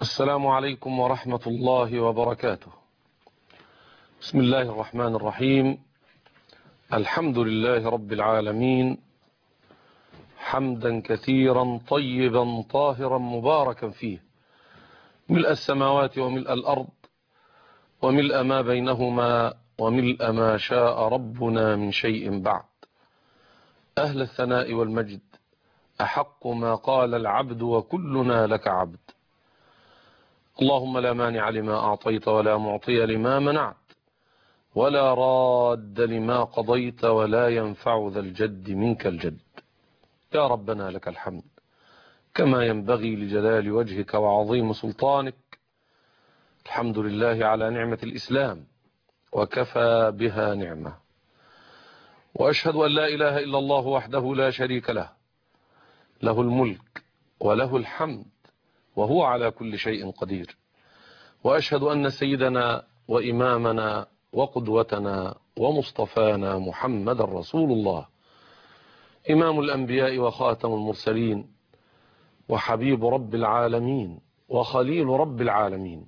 السلام عليكم ورحمة الله وبركاته. بسم الله الرحمن الرحيم. الحمد لله رب العالمين، حمدا كثيرا طيبا طاهرا مباركا فيه، ملء السماوات وملء الأرض وملء ما بينهما وملء ما شاء ربنا من شيء بعد. أهل الثناء والمجد، أحق ما قال العبد وكلنا لك عبد. اللهم لا مانع لما أعطيت ولا معطي لما منعت ولا راد لما قضيت ولا ينفع ذا الجد منك الجد. يا ربنا لك الحمد كما ينبغي لجلال وجهك وعظيم سلطانك. الحمد لله على نعمة الإسلام وكفى بها نعمة، وأشهد أن لا إله إلا الله وحده لا شريك له، له الملك وله الحمد وهو على كل شيء قدير. وأشهد أن سيدنا وإمامنا وقدوتنا ومصطفانا محمد رسول الله، إمام الأنبياء وخاتم المرسلين وحبيب رب العالمين وخليل رب العالمين.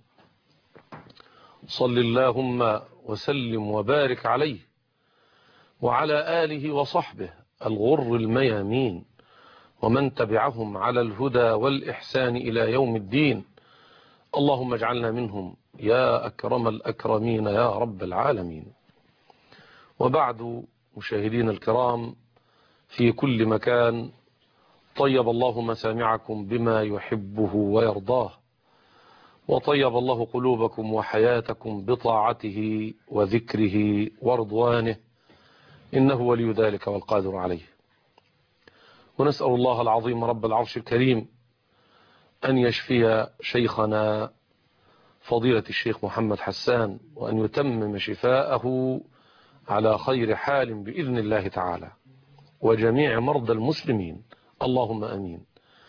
صل اللهم وسلم وبارك عليه وعلى آله وصحبه الغر الميامين ومن تبعهم على الهدى والإحسان إلى يوم الدين. اللهم اجعلنا منهم يا أكرم الأكرمين يا رب العالمين. وبعد، مشاهدين الكرام في كل مكان، طيب الله مسامعكم بما يحبه ويرضاه، وطيب الله قلوبكم وحياتكم بطاعته وذكره ورضوانه، إنه ولي ذلك والقادر عليه. ونسأل الله العظيم رب العرش الكريم أن يشفي شيخنا فضيلة الشيخ محمد حسان، وأن يتمم شفاءه على خير حال بإذن الله تعالى، وجميع مرضى المسلمين، اللهم أمين.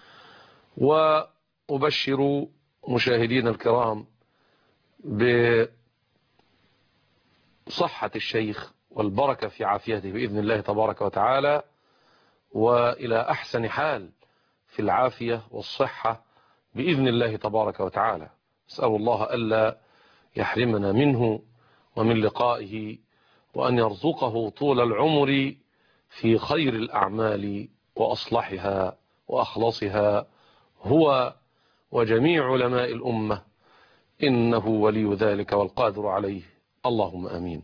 وأبشر مشاهدين الكرام بصحة الشيخ والبركة في عافيته بإذن الله تبارك وتعالى، وإلى أحسن حال في العافية والصحة بإذن الله تبارك وتعالى. أسأل الله ألا يحرمنا منه ومن لقائه، وأن يرزقه طول العمر في خير الأعمال وأصلحها وأخلصها، هو وجميع علماء الأمة، إنه ولي ذلك والقادر عليه، اللهم أمين.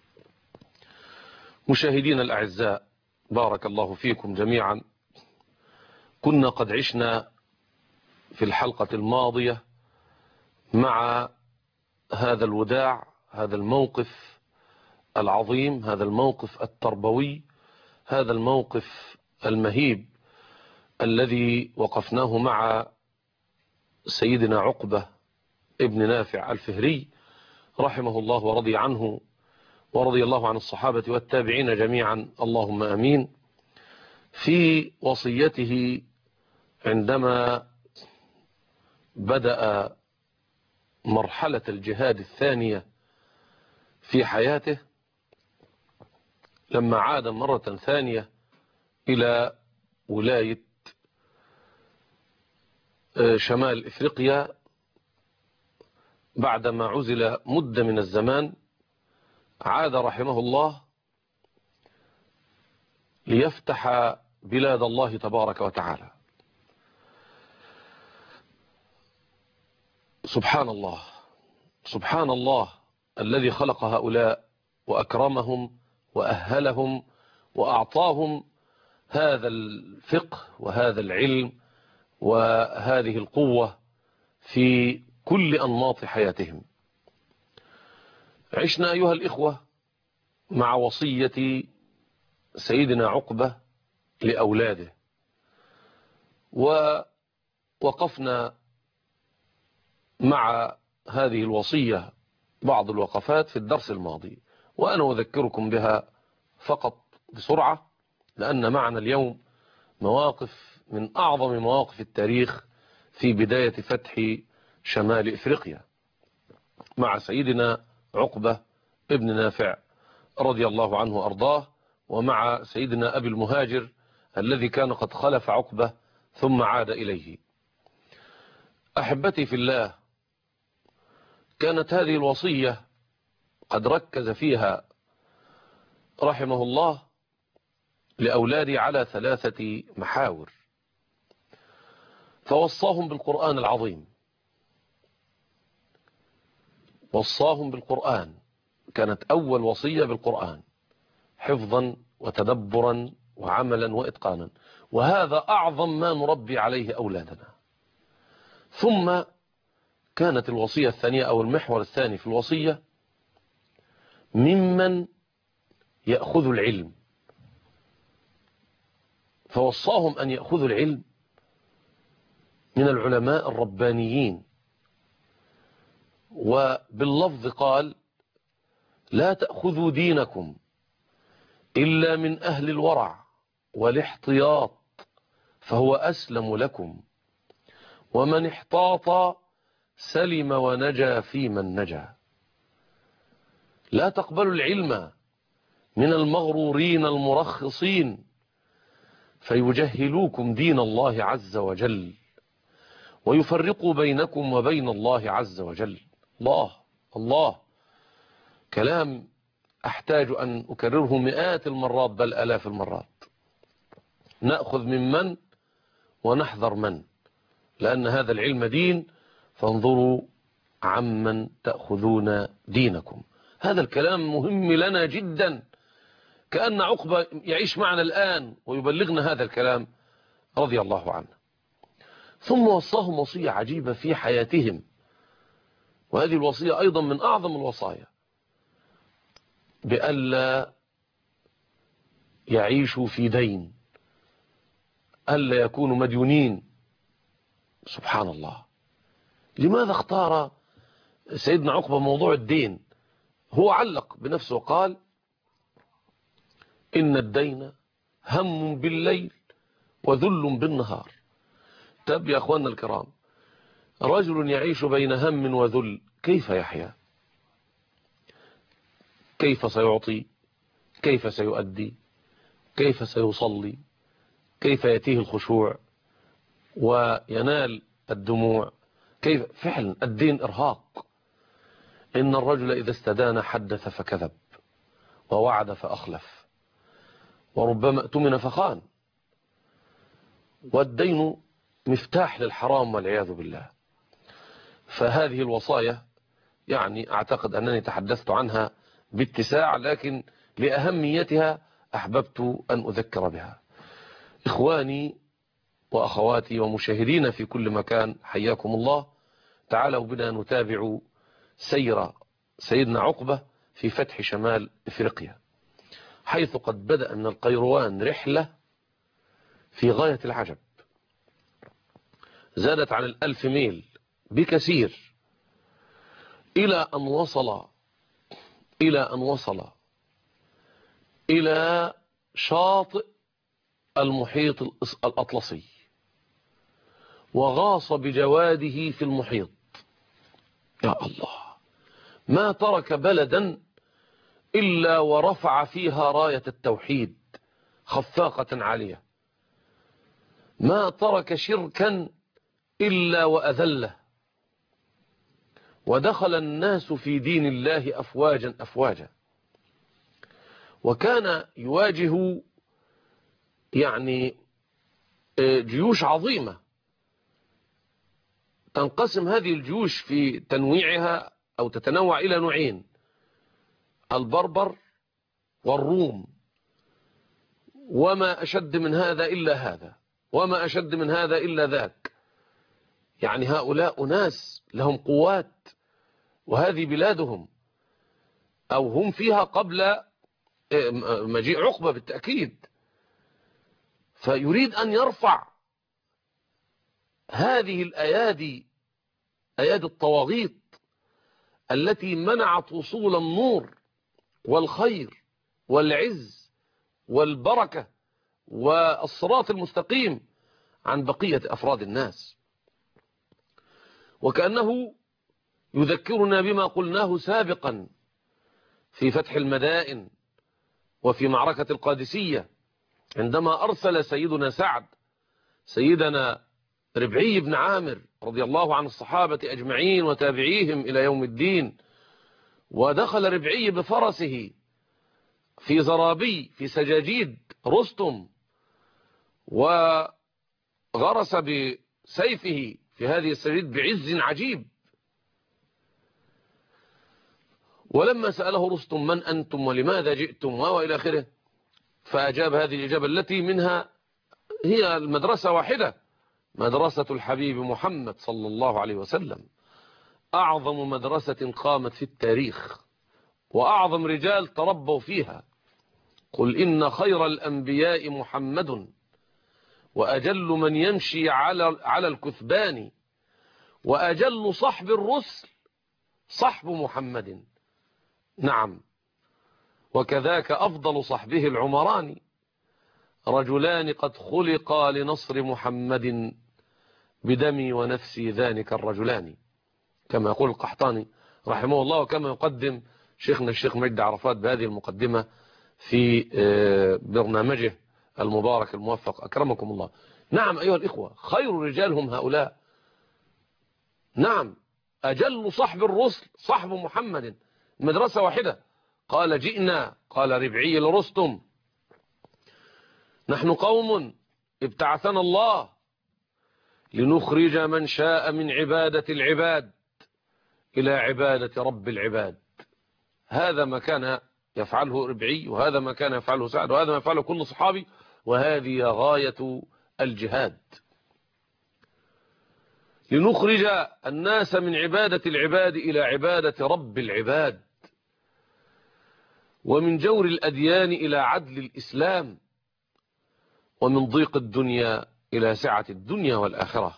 مشاهدين الأعزاء، بارك الله فيكم جميعا. كنا قد عشنا في الحلقة الماضية مع هذا الوداع، هذا الموقف العظيم، هذا الموقف التربوي، هذا الموقف المهيب الذي وقفناه مع سيدنا عقبة ابن نافع الفهري رحمه الله ورضي عنه، ورضي الله عن الصحابة والتابعين جميعا، اللهم أمين، في وصيته عندما بدأ مرحلة الجهاد الثانية في حياته، لما عاد مرة ثانية إلى ولاية شمال إفريقيا بعدما عزل مدة من الزمان. عاد رحمه الله ليفتح بلاد الله تبارك وتعالى. سبحان الله، سبحان الله الذي خلق هؤلاء وأكرمهم وأهلهم وأعطاهم هذا الفقه وهذا العلم وهذه القوة في كل أنماط حياتهم. عشنا أيها الإخوة مع وصية سيدنا عقبة لأولاده، ووقفنا مع هذه الوصية بعض الوقفات في الدرس الماضي، وأنا أذكركم بها فقط بسرعة، لأن معنا اليوم مواقف من أعظم مواقف التاريخ في بداية فتح شمال إفريقيا مع سيدنا عقبة ابن نافع رضي الله عنه وأرضاه، ومع سيدنا أبي المهاجر الذي كان قد خلف عقبة ثم عاد إليه. أحبتي في الله، كانت هذه الوصية قد ركز فيها رحمه الله لأولادي على 3 محاور، فوصاهم بالقرآن العظيم، وصاهم بالقرآن، كانت أول وصية بالقرآن حفظا وتدبرا وعملا وإتقانا، وهذا أعظم ما نربي عليه أولادنا. ثم كانت الوصية الثانية أو المحور الثاني في الوصية ممن يأخذ العلم، فوصاهم أن يأخذوا العلم من العلماء الربانيين، وباللفظ قال: لا تأخذوا دينكم إلا من أهل الورع والاحتياط فهو أسلم لكم، ومن احتاط سلم ونجا فيمن نجا. لا تقبلوا العلم من المغرورين المرخصين فيجهلوكم دين الله عز وجل ويفرقوا بينكم وبين الله عز وجل. الله كلام أحتاج أن أكرره مئات المرات بل آلاف المرات. نأخذ من ونحذر من، لأن هذا العلم دين، فانظروا عمن تأخذون دينكم. هذا الكلام مهم لنا جدا، كأن عقبة يعيش معنا الآن ويبلغنا هذا الكلام رضي الله عنه. ثم وصاهم وصية عجيبة في حياتهم، وهذه الوصية أيضا من أعظم الوصايا، بألا يعيشوا في دين، ألا يكونوا مديونين. سبحان الله، لماذا اختار سيدنا عقبة موضوع الدين؟ هو علق بنفسه وقال: إن الدين هم بالليل وذل بالنهار. طب يا أخواننا الكرام، رجل يعيش بين هم وذل كيف يحيا؟ كيف سيعطي؟ كيف سيؤدي؟ كيف سيصلي؟ كيف يأتيه الخشوع وينال الدموع؟ كيف؟ فعلا الدين إرهاق. إن الرجل إذا استدان حدث فكذب، ووعد فأخلف، وربما اؤتمن فخان، والدين مفتاح للحرام والعياذ بالله. فهذه الوصايا يعني أعتقد أنني تحدثت عنها باتساع، لكن لأهميتها أحببت أن أذكر بها. إخواني وأخواتي ومشاهدين في كل مكان، حياكم الله. تعالوا بنا نتابع سير سيدنا عقبة في فتح شمال إفريقيا، حيث قد بدأ من القيروان رحلة في غاية العجب، زادت عن 1000 ميل بكثير، إلى أن وصل إلى شاطئ المحيط الأطلسي، وغاص بجواده في المحيط. يا الله، ما ترك بلدا إلا ورفع فيها راية التوحيد خفاقة عالية، ما ترك شركا إلا وأذله، ودخل الناس في دين الله أفواجا أفواجا. وكان يواجه يعني جيوش عظيمة، تنقسم هذه الجيوش في تنويعها أو تتنوع إلى نوعين: البربر والروم، وما أشد من هذا إلا هذا، وما أشد من هذا إلا ذاك. يعني هؤلاء ناس لهم قوات، وهذه بلادهم، أو هم فيها قبل مجيء عقبة بالتأكيد. فيريد أن يرفع هذه الأيادي، أيادي الطواغيت التي منعت وصول النور والخير والعز والبركة والصراط المستقيم عن بقية أفراد الناس. وكأنه يذكرنا بما قلناه سابقا في فتح المدائن وفي معركة القادسية، عندما أرسل سيدنا سعد سيدنا ربعي بن عامر رضي الله عن الصحابة أجمعين وتابعيهم إلى يوم الدين. ودخل ربعي بفرسه في زرابي في سجاجيد رستم، وغرس بسيفه في هذه السجاجيد بعز عجيب. ولما سأله رستم من أنتم ولماذا جئتم وإلى آخره، فأجاب هذه الإجابة التي منها هي المدرسة واحدة، مدرسة الحبيب محمد صلى الله عليه وسلم، أعظم مدرسة قامت في التاريخ وأعظم رجال تربوا فيها. قل إن خير الأنبياء محمد وأجل من يمشي على الكثبان، وأجل صحب الرسل صحب محمد. نعم، وكذاك أفضل صحبه العمران، رجلان قد خلقا لنصر محمد، بدمي ونفسي ذلك الرجلان، كما يقول القحطاني رحمه الله، وكما يقدم شيخنا الشيخ مجدي عرفات بهذه المقدمة في برنامجه المبارك الموفق أكرمكم الله. نعم أيها الإخوة، خير الرجال هم هؤلاء. نعم، أجل صحب الرسل صحب محمد، مدرسة واحدة. قال جئنا، قال ربعي لرستم، نحن قوم ابتعثنا الله لنخرج من شاء من عبادة العباد إلى عبادة رب العباد. هذا ما كان يفعله ربعي، وهذا ما كان يفعله سعد، وهذا ما يفعله كل صحابي، وهذه غاية الجهاد، لنخرج الناس من عبادة العباد إلى عبادة رب العباد، ومن جور الأديان إلى عدل الإسلام، ومن ضيق الدنيا إلى سعة الدنيا والآخرة.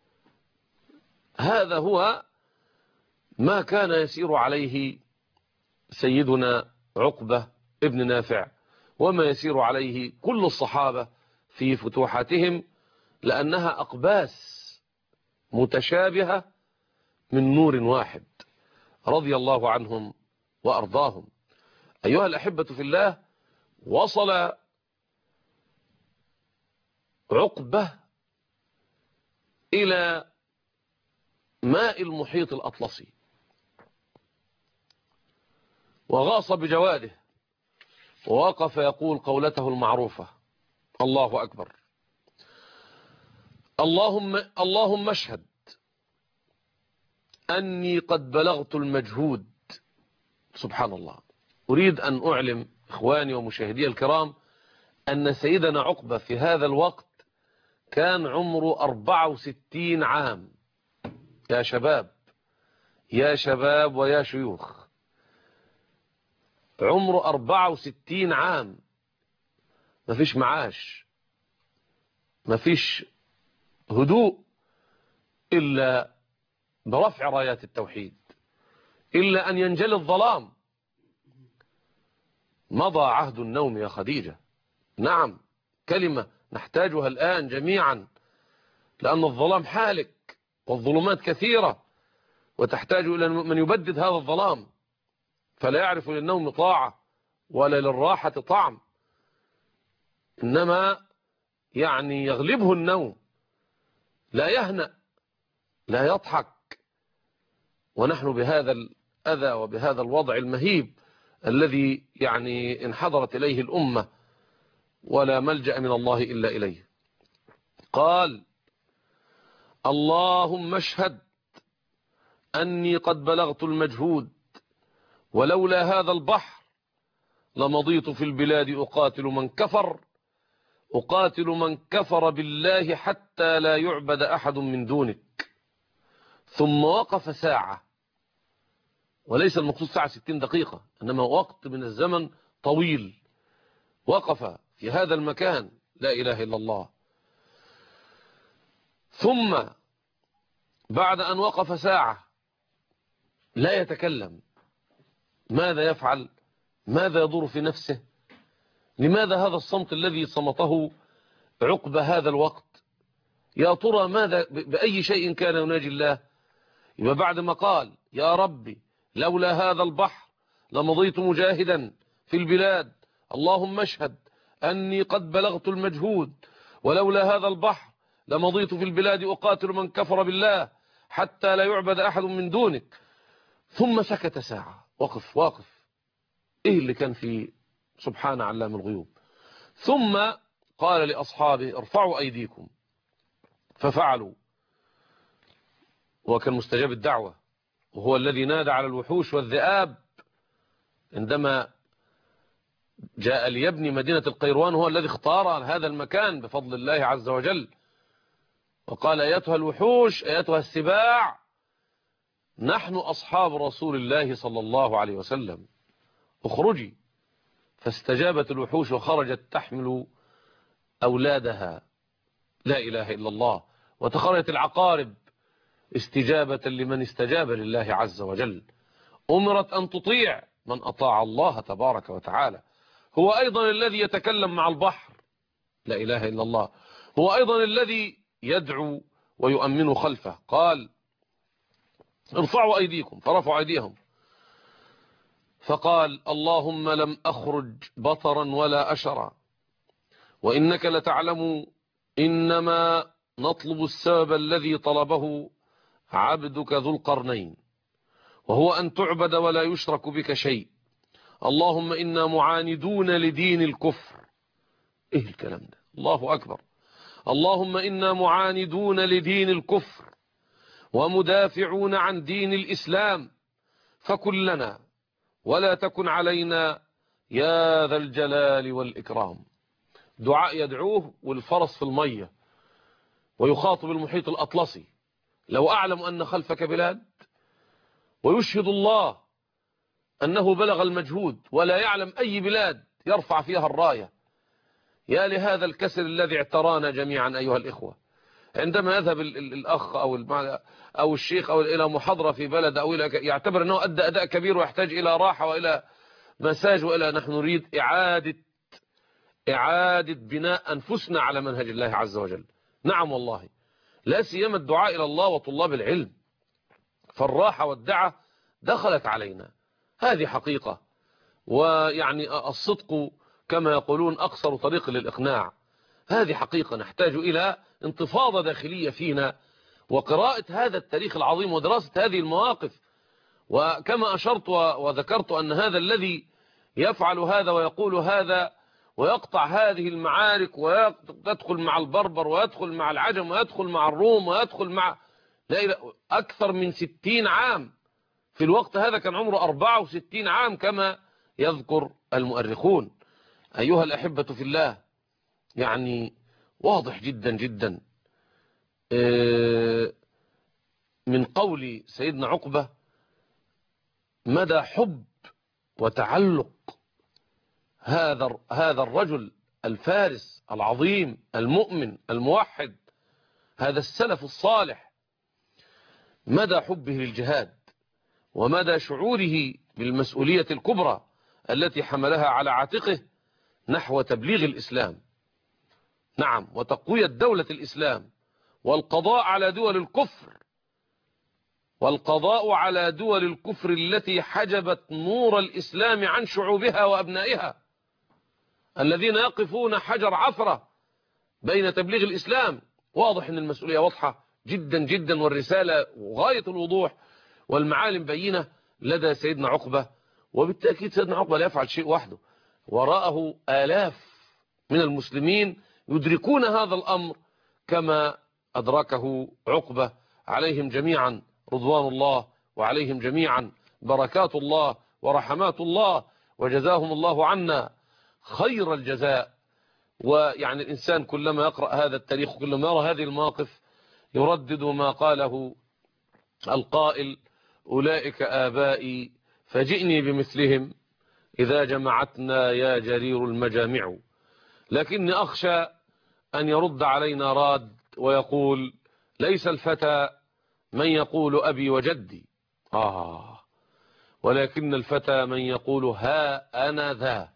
هذا هو ما كان يسير عليه سيدنا عقبة ابن نافع، وما يسير عليه كل الصحابة في فتوحاتهم، لأنها أقباس متشابهة من نور واحد، رضي الله عنهم وأرضاهم. أيها الأحبة في الله، وصل عقبة إلى ماء المحيط الأطلسي، وغاص بجواده، ووقف يقول قولته المعروفة: الله أكبر، اللهم اشهد أني قد بلغت المجهود. سبحان الله. أريد أن أعلم إخواني ومشاهدي الكرام أن سيدنا عقبة في هذا الوقت كان عمره 64 عام. يا شباب، يا شباب ويا شيوخ، عمره 64 عام، ما فيش معاش، ما فيش هدوء إلا برفع رايات التوحيد، إلا أن ينجلي الظلام. مضى عهد النوم يا خديجة. نعم، كلمة نحتاجها الآن جميعا، لأن الظلام حالك والظلمات كثيرة، وتحتاج إلى من يبدد هذا الظلام، فلا يعرف للنوم طاعة ولا للراحة طعم، إنما يعني يغلبه النوم، لا يهنأ لا يضحك. ونحن بهذا الأذى وبهذا الوضع المهيب الذي يعني انحدرت إليه الأمة، ولا ملجأ من الله إلا إليه. قال: اللهم اشهد أني قد بلغت المجهود، ولولا هذا البحر لمضيت في البلاد أقاتل من كفر بالله حتى لا يعبد أحد من دونك. ثم وقف ساعة، وليس المقصود ساعة 60 دقيقة، إنما وقت من الزمن طويل، وقف في هذا المكان، لا إله إلا الله. ثم بعد أن وقف ساعة لا يتكلم، ماذا يفعل؟ ماذا يدور في نفسه؟ لماذا هذا الصمت الذي صمته عقبة هذا الوقت؟ يا ترى ماذا بأي شيء كان يناجي الله؟ يبقى بعد ما قال يا ربي لولا هذا البحر لمضيت مجاهدا في البلاد، اللهم اشهد أني قد بلغت المجهود، ولولا هذا البحر لمضيت في البلاد أقاتل من كفر بالله حتى لا يعبد أحد من دونك. ثم سكت ساعة، واقف إيه اللي كان فيه؟ سبحان علام الغيوب. ثم قال لأصحابه ارفعوا أيديكم، ففعلوا، وكان مستجاب الدعوة، وهو الذي نادى على الوحوش والذئاب عندما جاء ليبني مدينة القيروان، هو الذي اختار هذا المكان بفضل الله عز وجل، وقال أيتها الوحوش أيتها السباع نحن أصحاب رسول الله صلى الله عليه وسلم، اخرجي. فاستجابت الوحوش وخرجت تحمل أولادها، لا إله إلا الله. وتخرجت العقارب استجابة لمن استجاب لله عز وجل. أمرت أن تطيع من أطاع الله تبارك وتعالى. هو أيضا الذي يتكلم مع البحر، لا إله إلا الله. هو أيضا الذي يدعو ويؤمن خلفه. قال ارفعوا أيديكم، فرفعوا أيديهم. فقال اللهم لم أخرج بطرا ولا أشرا، وإنك لتعلم إنما نطلب السبب الذي طلبه عبدك ذو القرنين، وهو أن تعبد ولا يشرك بك شيء. اللهم إنا معاندون لدين الكفر. إيه الكلام ده؟ الله أكبر. اللهم إنا معاندون لدين الكفر ومدافعون عن دين الإسلام، فكن لنا ولا تكن علينا يا ذا الجلال والإكرام. دعاء يدعوه والفرس في المية، ويخاطب المحيط الأطلسي. لو أعلم أن خلفك بلاد، ويشهد الله أنه بلغ المجهود ولا يعلم أي بلاد يرفع فيها الراية. يا لهذا الكسل الذي اعترانا جميعا أيها الإخوة. عندما يذهب الأخ أو الشيخ أو إلى محاضرة في بلد أو إلى يعتبر أنه أدى أداء كبير ويحتاج إلى راحة وإلى مساج وإلى، نحن نريد إعادة بناء أنفسنا على منهج الله عز وجل. نعم والله، لا سيما الدعاء إلى الله وطلاب العلم، فالراحة والدعة دخلت علينا، هذه حقيقة. ويعني الصدق كما يقولون أقصر طريق للإقناع. هذه حقيقة نحتاج إلى انتفاضة داخلية فينا، وقراءة هذا التاريخ العظيم ودراسة هذه المواقف. وكما أشرت وذكرت أن هذا الذي يفعل هذا ويقول هذا ويقطع هذه المعارك ويدخل مع البربر ويدخل مع العجم ويدخل مع الروم ويدخل مع أكثر من 60 عام. في الوقت هذا كان عمره 64 عام كما يذكر المؤرخون. أيها الأحبة في الله، يعني واضح جدا جدا من قول سيدنا عقبة مدى حب وتعلق هذا الرجل الفارس العظيم المؤمن الموحد، هذا السلف الصالح، مدى حبه للجهاد ومدى شعوره بالمسؤولية الكبرى التي حملها على عاتقه نحو تبليغ الإسلام، نعم، وتقوية دولة الإسلام، والقضاء على دول الكفر، والقضاء على دول الكفر التي حجبت نور الإسلام عن شعوبها وأبنائها، الذين يقفون حجر عثرة بين تبليغ الإسلام. واضح أن المسؤولية واضحة جدا جدا، والرسالة غاية الوضوح، والمعالم بينة لدى سيدنا عقبة. وبالتأكيد سيدنا عقبة لا يفعل شيء وحده، وراءه آلاف من المسلمين يدركون هذا الأمر كما أدركه عقبة، عليهم جميعا رضوان الله، وعليهم جميعا بركات الله ورحمات الله، وجزاهم الله عنا خير الجزاء. ويعني الإنسان كلما يقرأ هذا التاريخ كلما يرى هذه المواقف يردد ما قاله القائل أولئك آبائي فجئني بمثلهم إذا جمعتنا يا جرير المجامع. لكني أخشى أن يرد علينا راد ويقول ليس الفتى من يقول أبي وجدي، ولكن الفتى من يقول ها أنا ذا.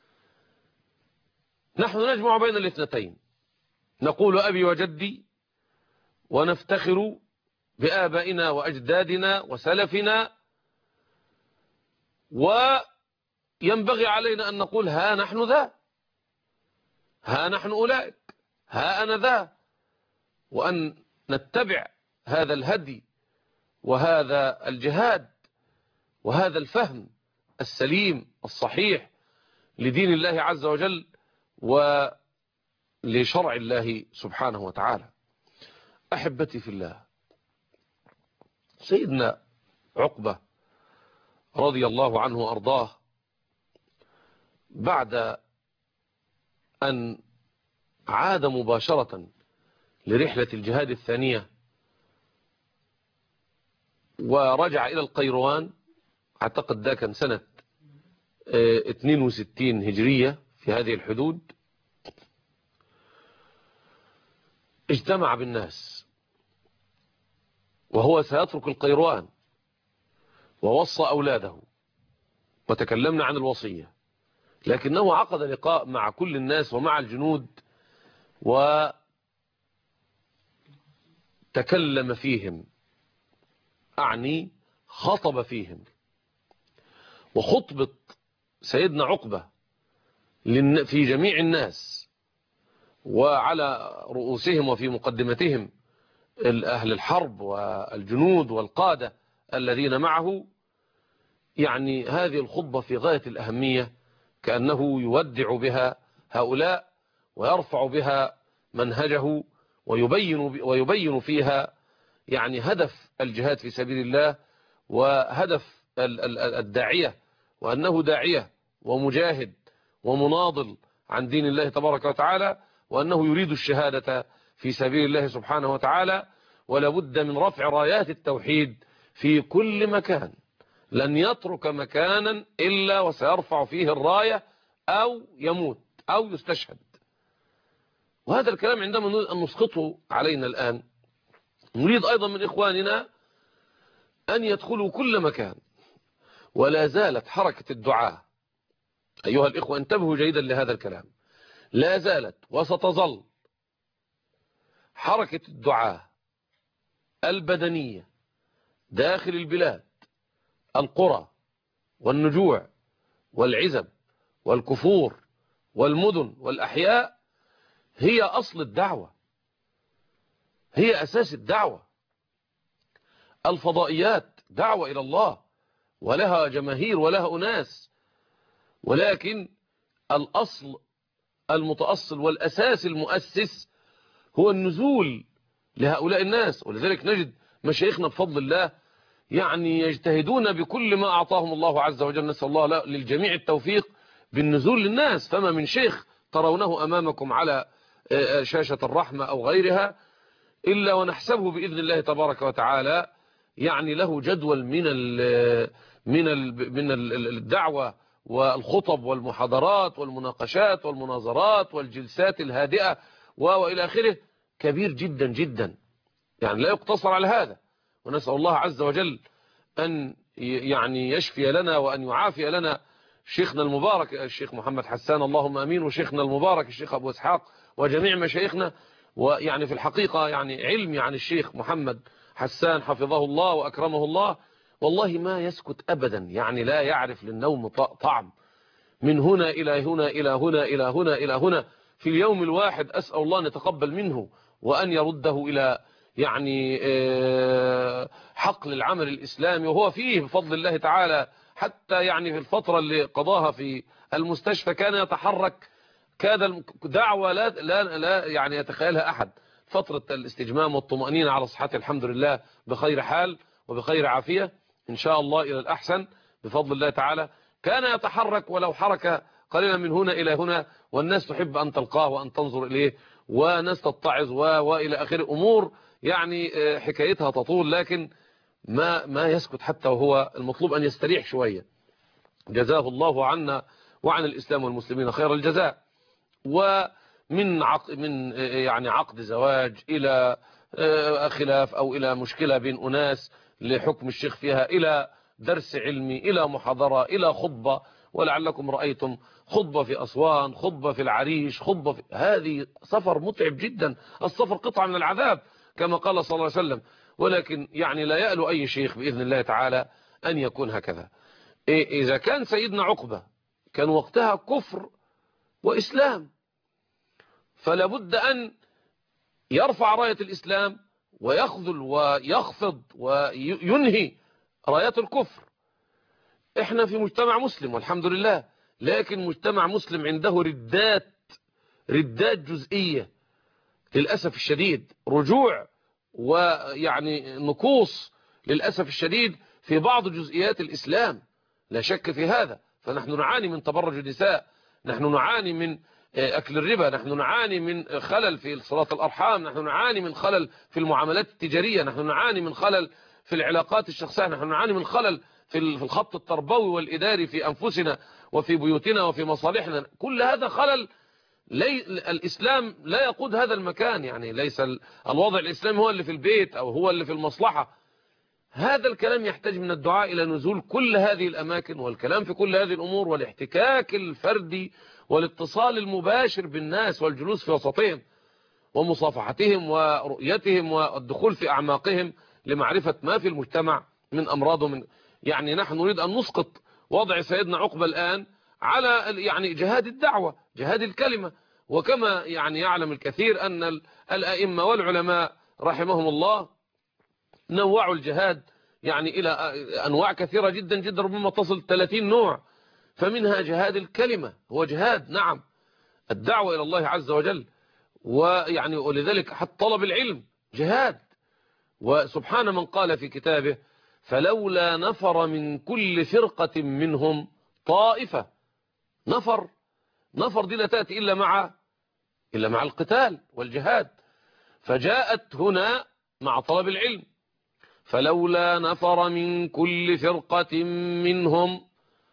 نحن نجمع بين الاثنتين، نقول أبي وجدي ونفتخر بآبائنا وأجدادنا وسلفنا، وينبغي علينا أن نقول ها نحن ذا، ها نحن أولئك، ها أنا ذا. وأن نتبع هذا الهدي وهذا الجهاد وهذا الفهم السليم الصحيح لدين الله عز وجل ولشرع الله سبحانه وتعالى. أحبتي في الله، سيدنا عقبة رضي الله عنه وأرضاه بعد أن عاد مباشرة لرحلة الجهاد الثانية ورجع إلى القيروان، أعتقد ده كان سنة 62 هجرية في هذه الحدود، اجتمع بالناس وهو سيترك القيروان ووصى أولاده، وتكلمنا عن الوصية، لكنه عقد لقاء مع كل الناس ومع الجنود وتكلم فيهم، أعني خطب فيهم. وخطبة سيدنا عقبة في جميع الناس وعلى رؤوسهم وفي مقدمتهم أهل الحرب والجنود والقادة الذين معه، يعني هذه الخطبة في غاية الأهمية، كأنه يودع بها هؤلاء ويرفع بها منهجه ويبين فيها يعني هدف الجهاد في سبيل الله وهدف الداعية، وأنه داعية ومجاهد ومناضل عن دين الله تبارك وتعالى، وأنه يريد الشهادة في سبيل الله سبحانه وتعالى، ولا بد من رفع رايات التوحيد في كل مكان. لن يترك مكانا إلا وسيرفع فيه الراية أو يموت أو يستشهد. وهذا الكلام عندما نريد أن نسقطه علينا الآن، نريد أيضا من إخواننا أن يدخلوا كل مكان. ولا زالت حركة الدعاء، أيها الإخوة انتبهوا جيدا لهذا الكلام، لا زالت وستظل حركة الدعاء البدنية داخل البلاد، القرى والنجوع والعزب والكفور والمدن والأحياء، هي أصل الدعوة، هي أساس الدعوة. الفضائيات دعوة إلى الله ولها جماهير ولها أناس، ولكن الأصل المتأصل والأساس المؤسس هو النزول لهؤلاء الناس. ولذلك نجد مشايخنا بفضل الله يعني يجتهدون بكل ما أعطاهم الله عز وجل، نسأل الله للجميع التوفيق بالنزول للناس. فما من شيخ ترونه أمامكم على شاشة الرحمة أو غيرها إلا ونحسبه بإذن الله تبارك وتعالى يعني له جدول من الدعوة والخطب والمحاضرات والمناقشات والمناظرات والجلسات الهادئة وإلى آخره، كبير جدا جدا، يعني لا يقتصر على هذا. ونسأل الله عز وجل أن يعني يشفي لنا وأن يعافي لنا شيخنا المبارك الشيخ محمد حسان، اللهم أمين، وشيخنا المبارك الشيخ أبو إسحاق وجميع مشايخنا. ويعني في الحقيقة يعني علمي عن الشيخ محمد حسان حفظه الله وأكرمه الله، والله ما يسكت أبدا، يعني لا يعرف للنوم طعم، من هنا إلى هنا إلى هنا إلى هنا إلى هنا في اليوم الواحد. أسأل الله أن يتقبل منه وأن يرده إلى يعني حقل العمل الإسلامي وهو فيه بفضل الله تعالى. حتى يعني في الفترة اللي قضاها في المستشفى كان يتحرك، كاد دعوة لا يعني يتخيلها أحد. فترة الاستجمام والطمأنينة على صحته الحمد لله بخير حال وبخير عافية إن شاء الله إلى الأحسن بفضل الله تعالى. كان يتحرك ولو حركة قليلا من هنا إلى هنا، والناس تحب أن تلقاه وأن تنظر إليه، وناس تتعظ وإلى آخر أمور يعني حكايتها تطول، لكن ما يسكت حتى وهو المطلوب أن يستريح شوية. جزاه الله عنا وعن الإسلام والمسلمين خير الجزاء. ومن من يعني عقد زواج إلى خلاف أو إلى مشكلة بين أناس لحكم الشيخ فيها، إلى درس علمي، إلى محاضرة، إلى خطبة، ولعلكم رأيتم خطبة في أسوان، خطبة في العريش، خطبة في هذه سفر متعب جدا. السفر قطعة من العذاب كما قال صلى الله عليه وسلم، ولكن يعني لا يألو أي شيخ بإذن الله تعالى أن يكون هكذا. إذا كان سيدنا عقبة كان وقتها كفر وإسلام، فلا بد أن يرفع راية الإسلام ويخذل ويخفض وينهي رايات الكفر. احنا في مجتمع مسلم والحمد لله، لكن مجتمع مسلم عنده ردات جزئية للأسف الشديد، رجوع ويعني نقوص للأسف الشديد في بعض جزئيات الإسلام، لا شك في هذا. فنحن نعاني من تبرج النساء، نحن نعاني من أكل الربا، نحن نعاني من خلل في صلة الأرحام، نحن نعاني من خلل في المعاملات التجارية، نحن نعاني من خلل في العلاقات الشخصية، نحن نعاني من خلل في الخط التربوي والإداري في أنفسنا وفي بيوتنا وفي مصالحنا. كل هذا خلل. الإسلام لا يقود هذا المكان، يعني ليس الوضع الإسلامي هو اللي في البيت أو هو اللي في المصلحة. هذا الكلام يحتاج من الدعاء إلى نزول كل هذه الأماكن والكلام في كل هذه الأمور والاحتكاك الفردي والاتصال المباشر بالناس والجلوس في وسطهم ومصافحتهم ورؤيتهم والدخول في أعماقهم لمعرفة ما في المجتمع من أمراض يعني نحن نريد أن نسقط وضع سيدنا عقبة الآن على يعني جهاد الدعوة، جهاد الكلمة. وكما يعني يعلم الكثير أن الأئمة والعلماء رحمهم الله نوعوا الجهاد يعني إلى أنواع كثيرة جدا جدا، ربما تصل 30 نوع. فمنها جهاد الكلمة، هو جهاد نعم، الدعوة إلى الله عز وجل، ويعني ولذلك حتى طلب العلم جهاد. وسبحان من قال في كتابه: فلولا نفر من كل فرقة منهم طائفة. نفر دي لا تأتي إلا مع القتال والجهاد، فجاءت هنا مع طلب العلم. فلولا نفر من كل فرقة منهم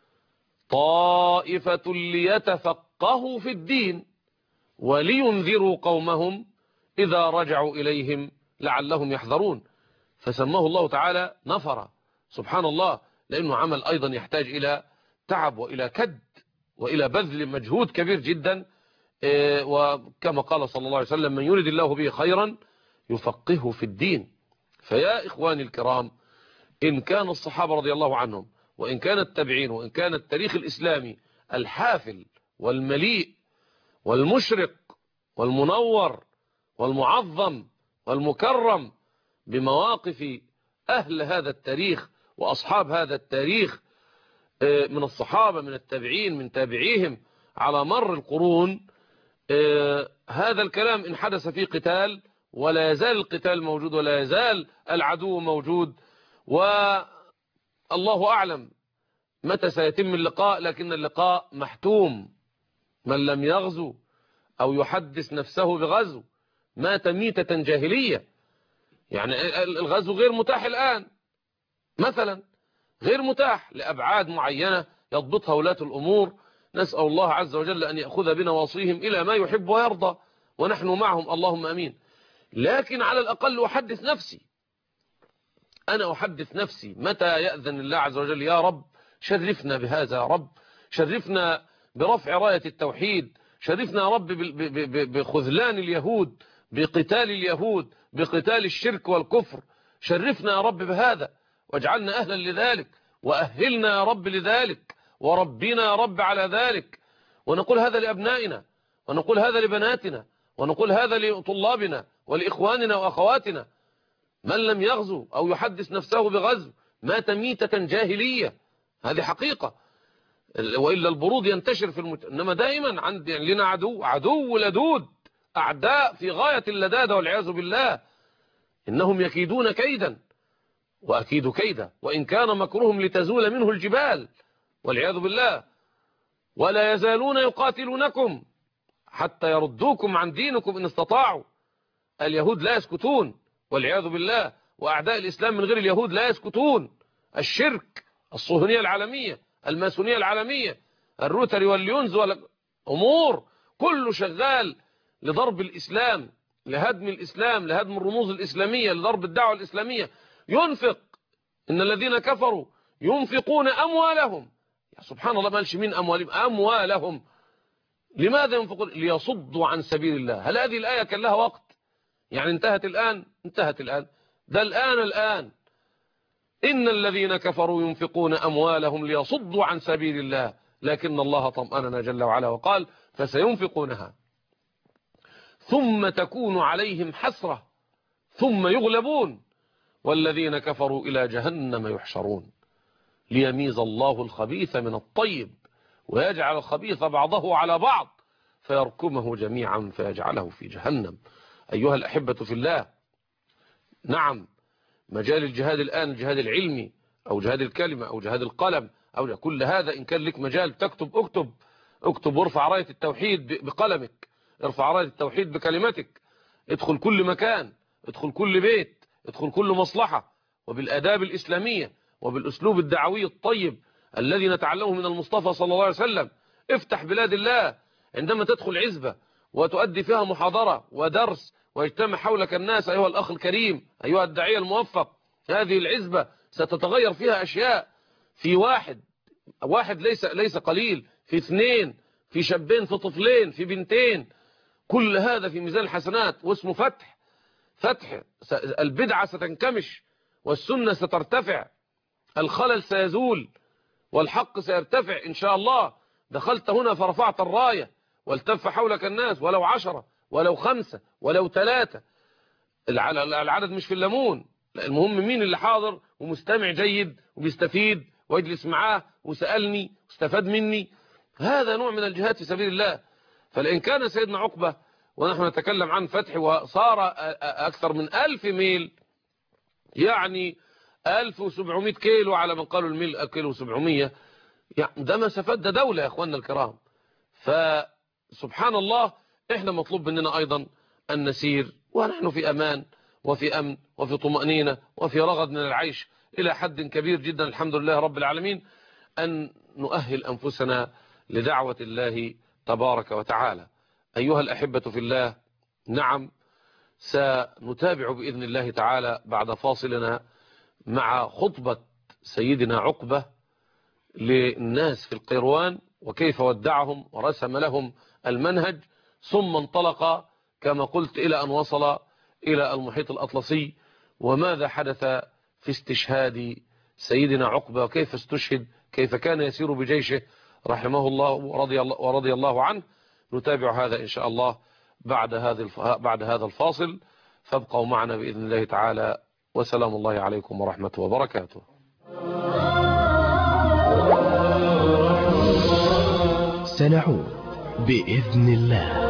طائفة ليتفقهوا في الدين ولينذروا قومهم إذا رجعوا إليهم لعلهم يحذرون. فسماه الله تعالى نفر، سبحان الله، لأنه عمل أيضا يحتاج إلى تعب وإلى كد وإلى بذل مجهود كبير جدا. وكما قال صلى الله عليه وسلم: من يريد الله به خيرا يفقهه في الدين. فيا إخواني الكرام، إن كان الصحابة رضي الله عنهم، وإن كان التابعين، وإن كان التاريخ الإسلامي الحافل والمليء والمشرق والمنور والمعظم والمكرم بمواقف أهل هذا التاريخ وأصحاب هذا التاريخ من الصحابة، من التابعين، من تابعيهم على مر القرون، هذا الكلام إن حدث فيه قتال، ولا يزال القتال موجود ولا يزال العدو موجود، والله أعلم متى سيتم اللقاء، لكن اللقاء محتوم. من لم يغزو أو يحدث نفسه بغزو مات ميتة جاهلية. يعني الغزو غير متاح الآن مثلا، غير متاح لأبعاد معينة يضبطها ولاة الأمور. نسأل الله عز وجل أن يأخذ بنواصيهم إلى ما يحب ويرضى، ونحن معهم اللهم أمين. لكن على الأقل أحدث نفسي، أنا أحدث نفسي متى يأذن الله عز وجل: يا رب شرفنا بهذا، يا رب شرفنا برفع راية التوحيد، شرفنا يا رب بخذلان اليهود، بقتال اليهود، بقتال الشرك والكفر. شرفنا يا رب بهذا واجعلنا أهلا لذلك، وأهلنا يا رب لذلك، وربنا يا رب على ذلك. ونقول هذا لأبنائنا، ونقول هذا لبناتنا، ونقول هذا لطلابنا ولإخواننا وأخواتنا. من لم يغزو أو يحدث نفسه بغزو مات ميتة جاهلية، هذه حقيقة. وإلا البرود ينتشر في إنما دائما يعني لنا عدو لدود، أعداء في غاية اللدادة والعياذ بالله. إنهم يكيدون كيدا وأكيد كيدا، وإن كان مكرهم لتزول منه الجبال والعياذ بالله. ولا يزالون يقاتلونكم حتى يردوكم عن دينكم إن استطاعوا. اليهود لا يسكتون والعياذ بالله، وأعداء الإسلام من غير اليهود لا يسكتون. الشرك، الصهيونية العالمية، الماسونية العالمية، الروتري والليونز أمور كله شغال لضرب الإسلام، لهدم الإسلام، لهدم الرموز الإسلامية، لضرب الدعوة الإسلامية. ينفق، إن الذين كفروا ينفقون أموالهم، يا سبحان الله، ما قالش مين أموالهم، أموالهم. لماذا ينفقون؟ ليصدوا عن سبيل الله. هل هذه الآية كان لها وقت؟ يعني انتهت الآن؟ انتهت الآن. ده الآن إن الذين كفروا ينفقون أموالهم ليصدوا عن سبيل الله، لكن الله طمأننا جل وعلا وقال: فسينفقونها ثم تكون عليهم حسرة ثم يغلبون والذين كفروا إلى جهنم يحشرون ليميز الله الخبيث من الطيب ويجعل الخبيث بعضه على بعض فيركمه جميعا فيجعله في جهنم. أيها الأحبة في الله، نعم مجال الجهاد الآن الجهاد العلمي أو جهاد الكلمة أو جهاد القلم أو كل هذا، إن كان لك مجال تكتب اكتب وارفع راية التوحيد بقلمك، ارفع راية التوحيد بكلمتك، ادخل كل مكان، ادخل كل بيت، ادخل كل مصلحة، وبالآداب الإسلامية وبالأسلوب الدعوي الطيب الذي نتعلمه من المصطفى صلى الله عليه وسلم. افتح بلاد الله. عندما تدخل عزبة وتؤدي فيها محاضرة ودرس ويجتمع حولك الناس أيها الأخ الكريم أيها الداعية الموفق، هذه العزبة ستتغير فيها أشياء. في واحد ليس قليل، في اثنين، في شابين، في طفلين، في بنتين، كل هذا في ميزان الحسنات واسمه فتح. البدعة ستنكمش والسنة سترتفع، الخلل سيزول والحق سيرتفع إن شاء الله. دخلت هنا فرفعت الراية والتف حولك الناس، ولو 10 ولو 5 ولو 3، العدد مش في الليمون، المهم مين اللي حاضر ومستمع جيد وبيستفيد ويجلس معاه وسألني واستفاد مني. هذا نوع من الجهاد في سبيل الله. فلإن كان سيدنا عقبة ونحن نتكلم عن فتح وصار أكثر من 1000 ميل، يعني 1700 كيلو على من قالوا الميل كيلو 700، يعني ده مسافات، ده دولة يا أخواننا الكرام. فسبحان الله، إحنا مطلوب مننا أيضا أن نسير ونحن في أمان وفي أمن وفي طمأنينة وفي رغد من العيش إلى حد كبير جدا الحمد لله رب العالمين، أن نؤهل أنفسنا لدعوة الله تبارك وتعالى. أيها الأحبة في الله، نعم سنتابع بإذن الله تعالى بعد فاصلنا مع خطبة سيدنا عقبة للناس في القيروان وكيف ودعهم ورسم لهم المنهج، ثم انطلق كما قلت إلى أن وصل إلى المحيط الأطلسي، وماذا حدث في استشهاد سيدنا عقبة وكيف استشهد، كيف كان يسير بجيشه رحمه الله ورضي الله عنه. نتابع هذا إن شاء الله بعد هذا الفاصل، فابقوا معنا بإذن الله تعالى، وسلام الله عليكم ورحمة وبركاته. سنعود بإذن الله.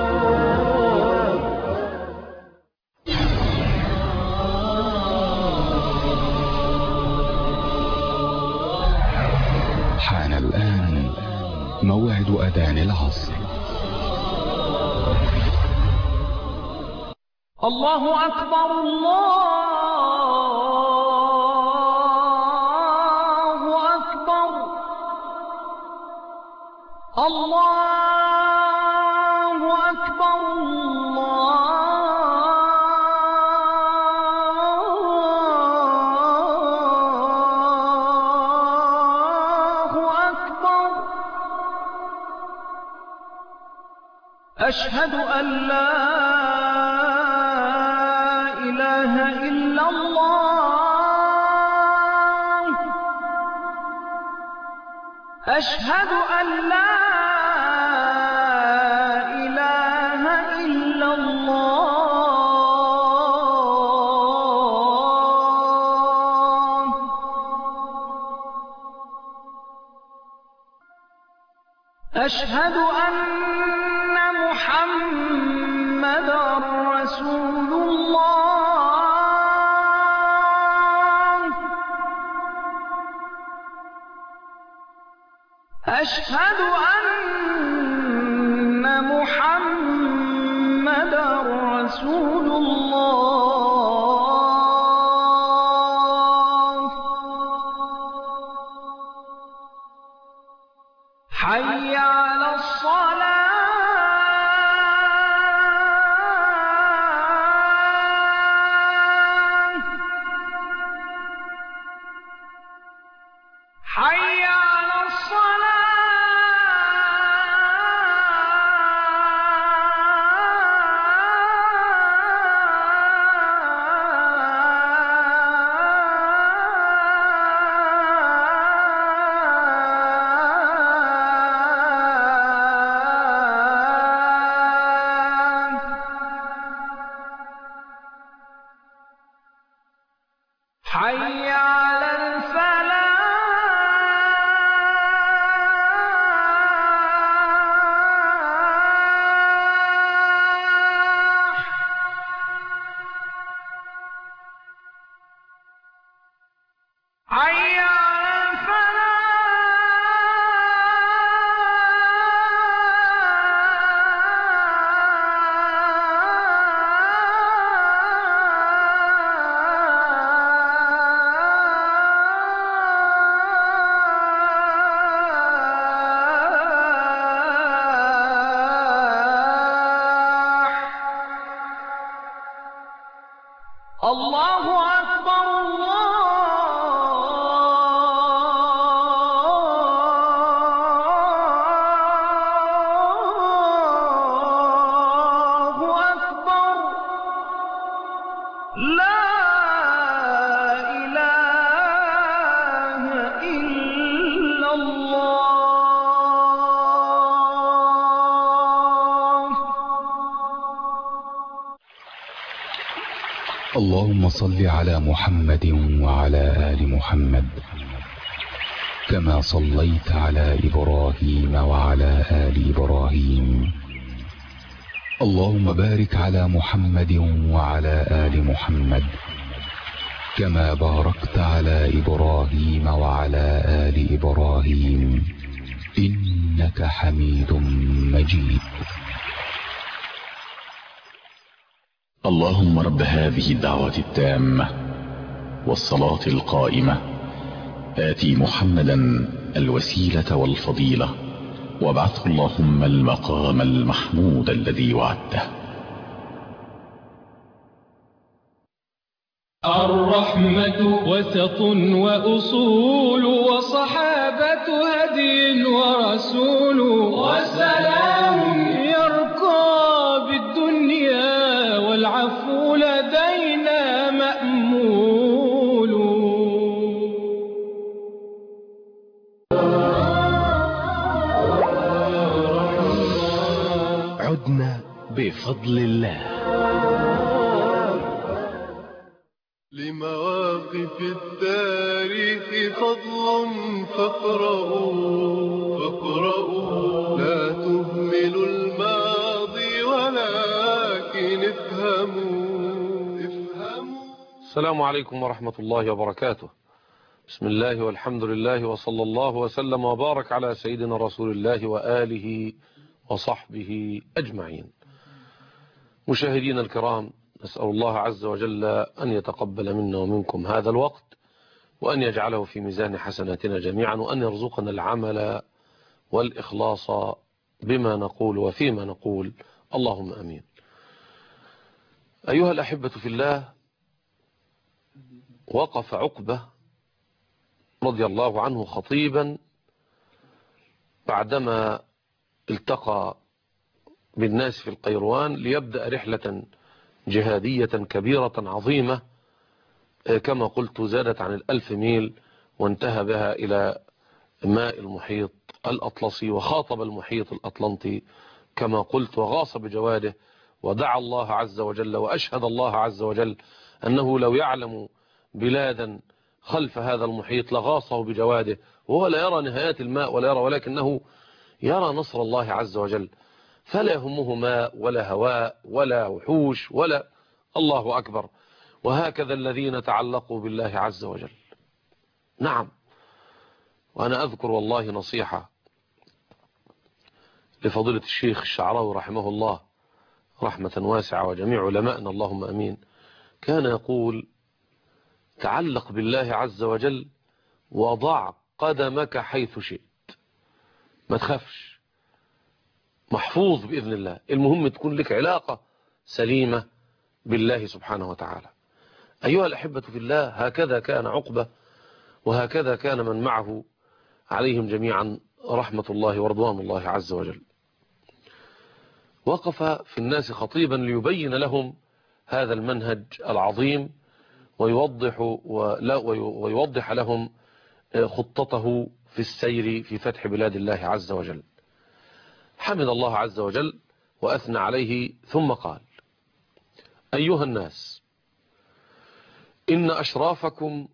حان الآن موعد أذان العصر. الله أكبر الله أكبر الله أكبر الله أكبر. أشهد أن لا إله إلا الله. أشهد أن لا إله إلا الله. أشهد أن محمدا رسول الله. أشهد أن محمدا رسول الله. حي على الصلاة. حي على حي على الفلاح حي على الفلاح الله أكبر الله أكبر لا إله إلا الله. اللهم صل على محمد وعلى آل محمد كما صليت على إبراهيم وعلى آل إبراهيم. اللهم بارك على محمد وعلى آل محمد كما باركت على إبراهيم وعلى آل إبراهيم إنك حميد مجيد. اللهم رب هذه الدعوة التامة والصلاة القائمة آتي محمدا الوسيلة والفضيلة وابعثه اللهم المقام المحمود الذي وعدته. الرحمة وسط وأصول وصحابة هدي ورسول وسلام يرقى بالدنيا والعفو لدينا مأمول. عدنا بفضل الله. لمواقف التاريخ فضل فاقرؤوا لا تهملوا الماضي ولكن افهموا. السلام عليكم ورحمة الله وبركاته. بسم الله والحمد لله وصلى الله وسلم وبارك على سيدنا رسول الله وآله وصحبه أجمعين. مشاهدين الكرام، نسأل الله عز وجل أن يتقبل منا ومنكم هذا الوقت، وأن يجعله في ميزان حسناتنا جميعا، وأن يرزقنا العمل والإخلاص بما نقول وفيما نقول، اللهم أمين. أيها الأحبة في الله، وقف عقبة رضي الله عنه خطيبا بعدما التقى بالناس في القيروان ليبدأ رحلة جهادية كبيرة عظيمة، كما قلت زادت عن 1000 ميل، وانتهى بها إلى ماء المحيط الأطلسي، وخاطب المحيط الأطلنطي كما قلت، وغاص بجواده، ودعا الله عز وجل وأشهد الله عز وجل أنه لو يعلم بلادا خلف هذا المحيط لغاصه بجواده، وهو لا يرى نهايات الماء ولا يرى، ولكنه يرى نصر الله عز وجل، فلا يهمه ماء ولا هواء ولا وحوش ولا. الله أكبر. وهكذا الذين تعلقوا بالله عز وجل. نعم، وأنا أذكر والله نصيحة لفضيلة الشيخ الشعراوي رحمه الله رحمة واسعة، وجميع علماءنا اللهم أمين، كان يقول: تعلق بالله عز وجل وضع قدمك حيث شئت، ما تخافش، محفوظ بإذن الله، المهم تكون لك علاقة سليمة بالله سبحانه وتعالى. أيها الأحبة في الله، هكذا كان عقبة، وهكذا كان من معه عليهم جميعا رحمة الله ورضوان الله عز وجل. وقف في الناس خطيبا ليبين لهم هذا المنهج العظيم، ويوضح لهم خطته في السير في فتح بلاد الله عز وجل. حمد الله عز وجل وأثنى عليه، ثم قال: أيها الناس، إن أشرافكم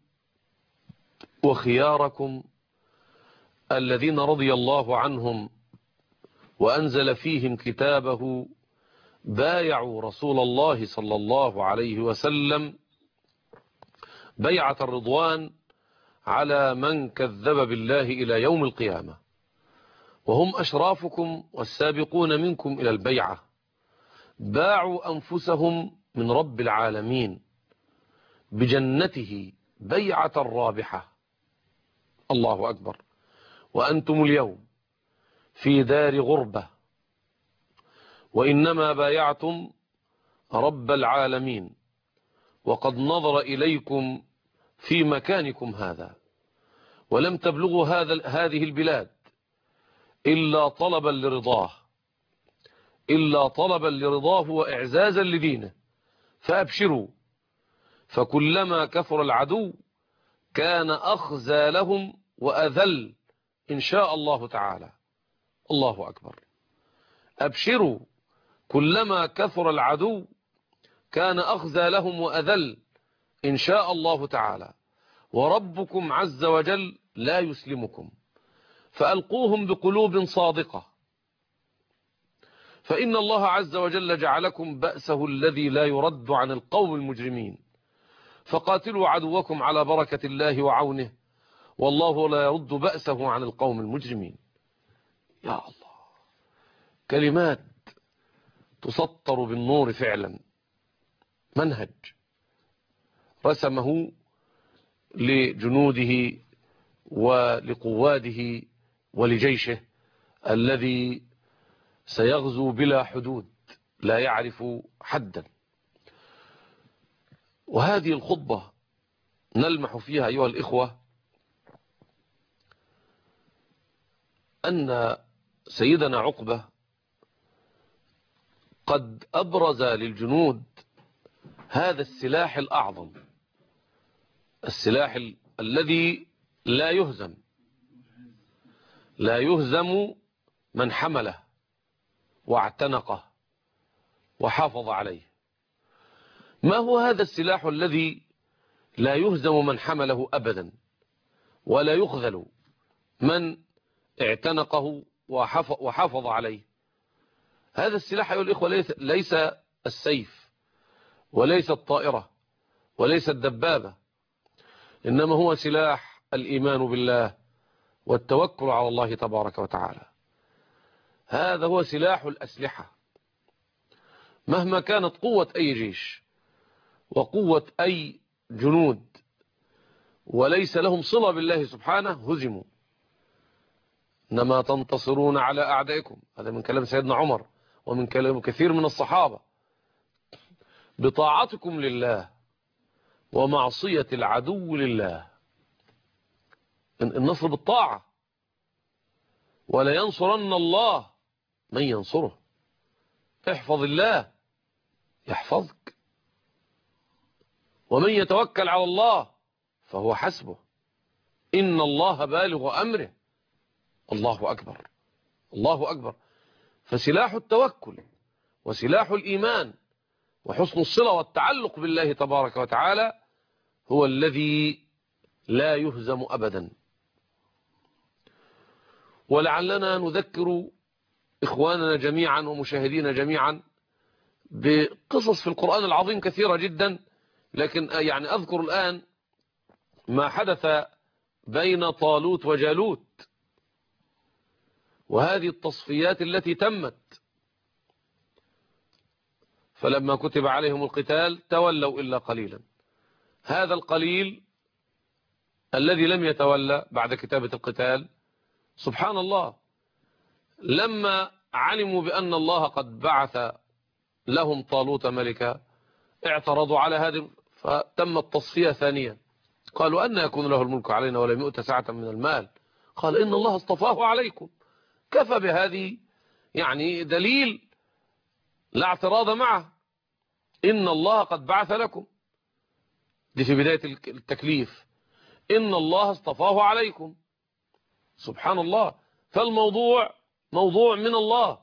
وخياركم الذين رضي الله عنهم وأنزل فيهم كتابه بايعوا رسول الله صلى الله عليه وسلم بيعة الرضوان على من كذب بالله إلى يوم القيامة، وهم أشرافكم والسابقون منكم إلى البيعة، باعوا أنفسهم من رب العالمين بجنته بيعة رابحة. الله أكبر. وأنتم اليوم في دار غربة، وإنما بايعتم رب العالمين، وقد نظر إليكم في مكانكم هذا، ولم تبلغوا هذه البلاد إلا طلبا لرضاه وإعزازا لدينه، فأبشروا، فكلما كثر العدو كان أخزى لهم وأذل إن شاء الله تعالى. الله أكبر. أبشروا، كلما كثر العدو كان أخزى لهم وأذل إن شاء الله تعالى، وربكم عز وجل لا يسلمكم، فألقوهم بقلوب صادقة، فإن الله عز وجل جعلكم بأسه الذي لا يرد عن القوم المجرمين، فقاتلوا عدوكم على بركة الله وعونه، والله لا يرد بأسه عن القوم المجرمين. يا الله، كلمات تسطر بالنور فعلا، منهج رسمه لجنوده ولقواده ولجيشه الذي سيغزو بلا حدود لا يعرف حدا. وهذه الخطبة نلمح فيها أيها الإخوة أن سيدنا عقبة قد أبرز للجنود هذا السلاح الأعظم، السلاح الذي لا يهزم من حمله واعتنقه وحافظ عليه. ما هو هذا السلاح الذي لا يهزم من حمله أبدا، ولا يخذل من اعتنقه وحافظ عليه؟ هذا السلاح أيها الإخوة ليس السيف، وليس الطائرة، وليس الدبابة، إنما هو سلاح الإيمان بالله والتوكل على الله تبارك وتعالى. هذا هو سلاح الأسلحة. مهما كانت قوة أي جيش وقوة أي جنود وليس لهم صلة بالله سبحانه هزموا. إنما تنتصرون على أعدائكم، هذا من كلام سيدنا عمر ومن كلام كثير من الصحابة، بطاعتكم لله ومعصية العدو لله. النصر بالطاعة، ولا ينصرن الله من ينصره. احفظ الله يحفظك، ومن يتوكل على الله فهو حسبه، إن الله بالغ أمره. الله أكبر، الله أكبر. فسلاح التوكل وسلاح الإيمان وحسن الصلة والتعلق بالله تبارك وتعالى هو الذي لا يهزم أبدا. ولعلنا نذكر إخواننا جميعا ومشاهدين جميعا بقصص في القرآن العظيم كثيرة جدا، لكن يعني أذكر الآن ما حدث بين طالوت وجالوت، وهذه التصفيات التي تمت، فلما كتب عليهم القتال تولوا إلا قليلا. هذا القليل الذي لم يتولى بعد كتابة القتال، سبحان الله، لما علموا بأن الله قد بعث لهم طالوت ملكا اعترضوا على هذا، فتم التصفية ثانيا. قالوا أن يكون له الملك علينا ولم يؤت سعة من المال؟ قال إن الله اصطفاه عليكم. كفى بهذه يعني دليل لا اعتراض معه. إن الله قد بعث لكم، دي في بداية التكليف، إن الله اصطفاه عليكم. سبحان الله. فالموضوع موضوع من الله،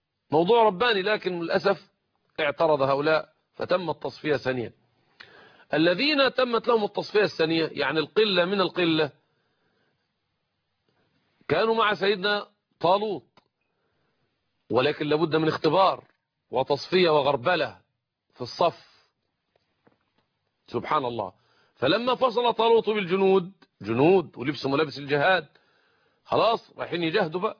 موضوع رباني، لكن للأسف اعترض هؤلاء فتم التصفية ثانيا. الذين تمت لهم التصفية الثانية يعني القلة من القلة كانوا مع سيدنا طالوت، ولكن لابد من اختبار وتصفية وغربلة في الصف. سبحان الله. فلما فصل طالوت بالجنود، جنود ولبسوا ملابس الجهاد، خلاص رايحين يجاهدوا بقى،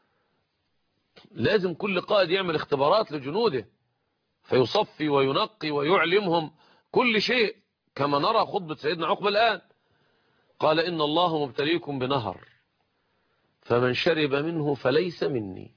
لازم كل قائد يعمل اختبارات لجنوده فيصفي وينقي ويعلمهم كل شيء، كما نرى خطبة سيدنا عقبة الآن. قال إن الله مبتليكم بنهر فمن شرب منه فليس مني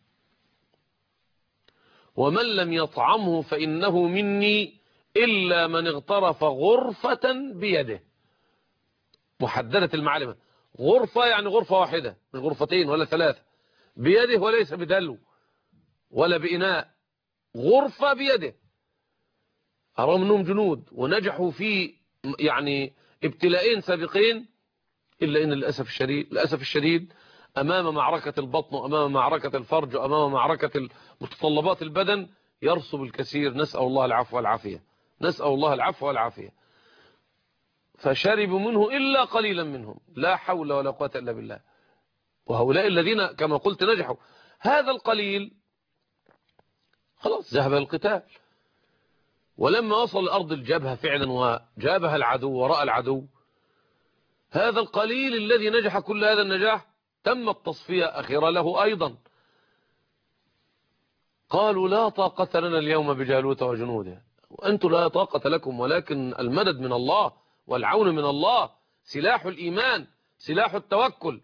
ومن لم يطعمه فإنه مني إلا من اغترف غرفة بيده. محددة المعلمة، غرفة يعني غرفة واحدة مش غرفتين ولا ثلاثة، بيده وليس بدلو ولا بإناء، غرفة بيده. أرام أنهم جنود ونجحوا في يعني ابتلاءين سابقين، إلا أن للأسف الشديد أمام معركة البطن وأمام معركة الفرج وأمام معركة متطلبات البدن يرسب الكثير. نسأل الله العفو والعافية، نسأل الله العفو والعافية. فشربوا منه إلا قليلا منهم، لا حول ولا قوة إلا بالله. وهؤلاء الذين كما قلت نجحوا، هذا القليل خلاص ذهب القتال، ولما وصل لأرض الجبهة فعلا وجابها العدو ورأى العدو، هذا القليل الذي نجح كل هذا النجاح تم التصفية أخيرا له أيضا. قالوا لا طاقة لنا اليوم بجالوت وجنوده، وأنتم لا طاقة لكم، ولكن المدد من الله والعون من الله، سلاح الإيمان، سلاح التوكل.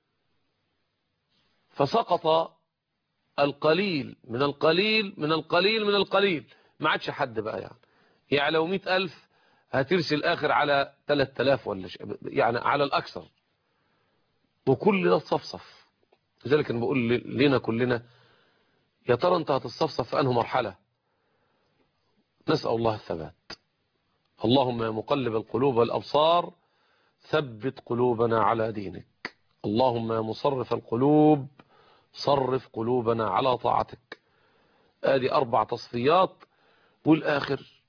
فسقط القليل من القليل من القليل من القليل، ما عادش حد بقى يعني لو 100,000 هترسل آخر على 3000 ولا يعني على الأكثر، وكل ده تصفصف. لذلك أنا بقول لنا كلنا يا ترى أنت هتصفصف في أنه مرحلة؟ نسأل الله الثبات. اللهم يا مقلب القلوب والأبصار ثبت قلوبنا على دينك. اللهم يا مصرف القلوب صرف قلوبنا على طاعتك. ادي 4 تصفيات، والآخر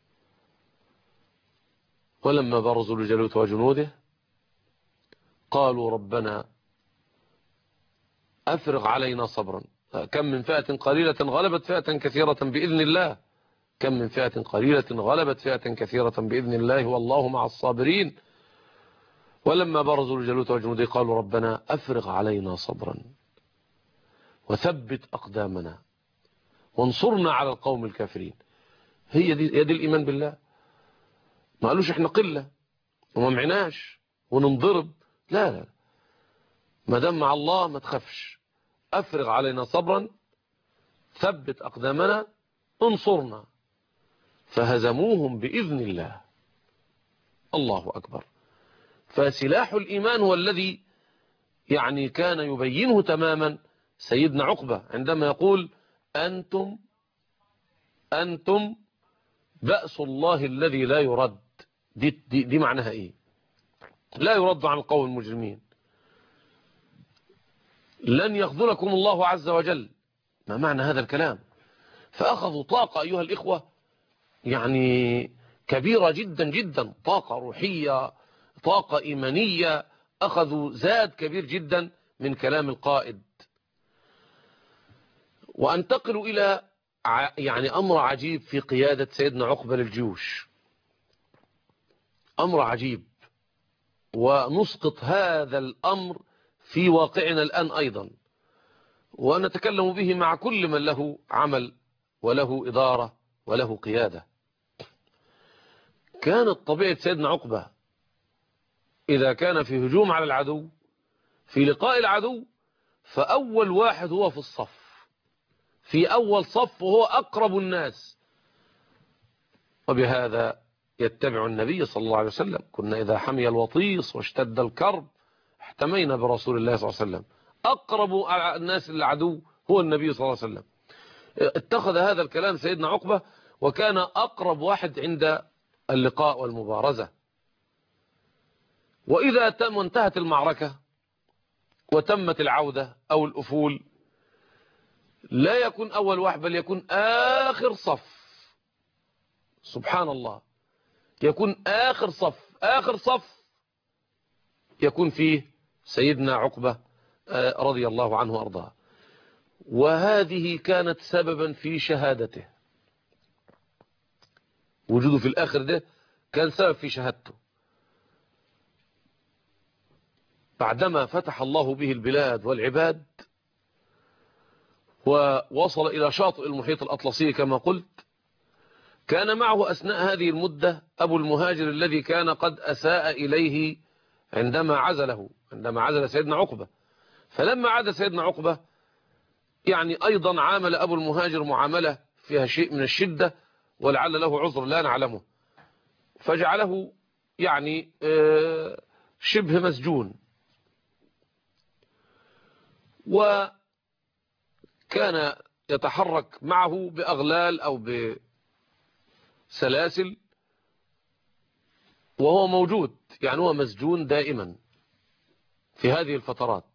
ولما برزوا لجالوت وجنوده قالوا ربنا أفرغ علينا صبرا. كم من فئة قليلة غلبت فئة كثيرة بإذن الله، كم من فئة قليلة غلبت فئة كثيرة بإذن الله والله مع الصابرين. ولما برزوا لجالوت وجنوده قالوا ربنا أفرغ علينا صبرا وثبت أقدامنا وانصرنا على القوم الكافرين. هي دي الإيمان بالله. ما قالوش احنا قلة وما معناش وننضرب، لا لا، ما دام مع الله ما تخافش. أفرغ علينا صبرا ثبت أقدامنا انصرنا. فهزموهم بإذن الله. الله أكبر. فسلاح الإيمان هو الذي يعني كان يبينه تماما سيدنا عقبة عندما يقول أنتم بأس الله الذي لا يرد. دي معناها إيه؟ لا يرد عن القوم المجرمين، لن يخذلكم الله عز وجل. ما معنى هذا الكلام؟ فأخذوا طاقة أيها الإخوة يعني كبيرة جدا جدا، طاقة روحية، طاقة إيمانية، أخذوا زاد كبير جدا من كلام القائد. وأنتقل إلى يعني أمر عجيب في قيادة سيدنا عقبة للجيوش، أمر عجيب، ونسقط هذا الأمر في واقعنا الآن أيضا، ونتكلم به مع كل من له عمل وله إدارة وله قيادة. كانت طبيعة سيدنا عقبة إذا كان في هجوم على العدو، في لقاء العدو، فأول واحد هو في الصف، في أول صف، وهو أقرب الناس. وبهذا يتبع النبي صلى الله عليه وسلم. كنا إذا حمي الوطيس واشتد الكرب احتمينا برسول الله صلى الله عليه وسلم. أقرب الناس للعدو هو النبي صلى الله عليه وسلم. اتخذ هذا الكلام سيدنا عقبة، وكان أقرب واحد عند اللقاء والمبارزة. وإذا انتهت المعركة وتمت العودة أو الأفول، لا يكون أول واحد بل يكون آخر صف. سبحان الله. يكون آخر صف يكون فيه سيدنا عقبة رضي الله عنه وأرضاه. وهذه كانت سببا في شهادته، وجوده في الآخر ده كان سبب في شهادته. بعدما فتح الله به البلاد والعباد ووصل إلى شاطئ المحيط الأطلسي كما قلت، كان معه أثناء هذه المدة أبو المهاجر الذي كان قد أساء إليه عندما عزل سيدنا عقبة. فلما عاد سيدنا عقبة يعني أيضا عامل أبو المهاجر معاملة فيها شيء من الشدة، ولعل له عذر لا نعلمه، فجعله يعني شبه مسجون. وكان يتحرك معه بأغلال أو بسلاسل وهو موجود، يعني هو مسجون دائما في هذه الفترات.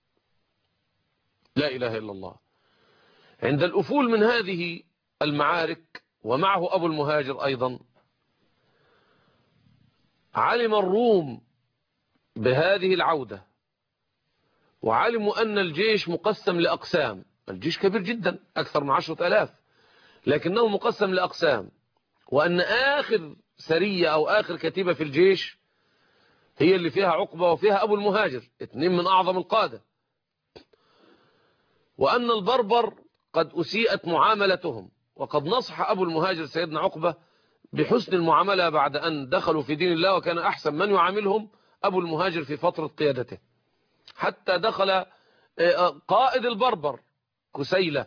لا إله إلا الله. عند الأفول من هذه المعارك ومعه أبو المهاجر أيضا، علم الروم بهذه العودة، وعلموا أن الجيش مقسم لأقسام. الجيش كبير جدا أكثر من 10,000، لكنه مقسم لأقسام، وأن آخر سرية أو آخر كتيبة في الجيش هي اللي فيها عقبة وفيها أبو المهاجر، 2 من أعظم القادة. وأن البربر قد أسيئت معاملتهم، وقد نصح أبو المهاجر سيدنا عقبة بحسن المعاملة بعد أن دخلوا في دين الله، وكان أحسن من يعاملهم أبو المهاجر في فترة قيادته، حتى دخل قائد البربر كسيلة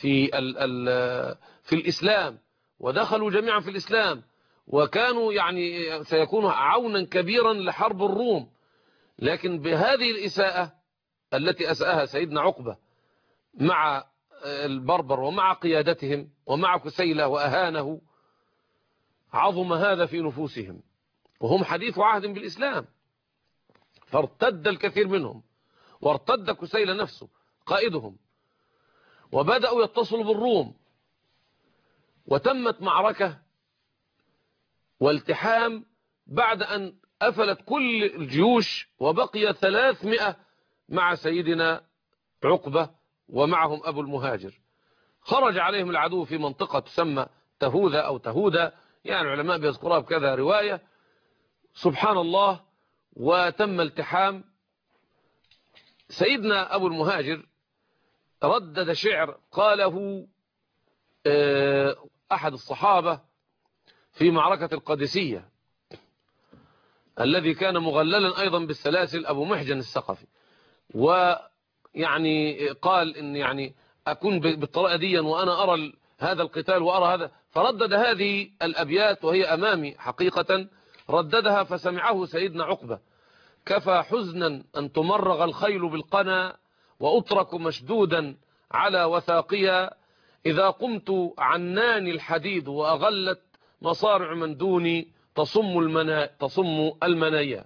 في الإسلام، ودخلوا جميعا في الإسلام، وكانوا يعني سيكونوا عونا كبيرا لحرب الروم. لكن بهذه الإساءة التي أساءها سيدنا عقبة مع البربر ومع قيادتهم ومع كسيلة وأهانه، عظم هذا في نفوسهم، وهم حديث عهد بالإسلام، فارتد الكثير منهم، وارتد كسيلة نفسه قائدهم، وبدأوا يتصلوا بالروم، وتمت معركة والتحام بعد أن أفلت كل الجيوش، وبقي 300 مع سيدنا عقبة ومعهم أبو المهاجر. خرج عليهم العدو في منطقة تسمى تهوذا أو تهودا، يعني العلماء بيذكرها بكذا رواية، سبحان الله. وتم التحام. سيدنا أبو المهاجر ردد شعر قاله أحد الصحابة في معركة القادسية، الذي كان مغللا أيضا بالسلاسل، أبو محجن الثقفي، ويعني قال إن يعني أكون بالطريقة دي وأنا أرى هذا القتال وأرى هذا، فردد هذه الأبيات وهي أمامي حقيقة، رددها فسمعه سيدنا عقبة: كفى حزنا أن تمرغ الخيل بالقنا، وأترك مشدودا على وثاقيا، إذا قمت عناني الحديد وأغلت مصارع من دوني تصم المنايا.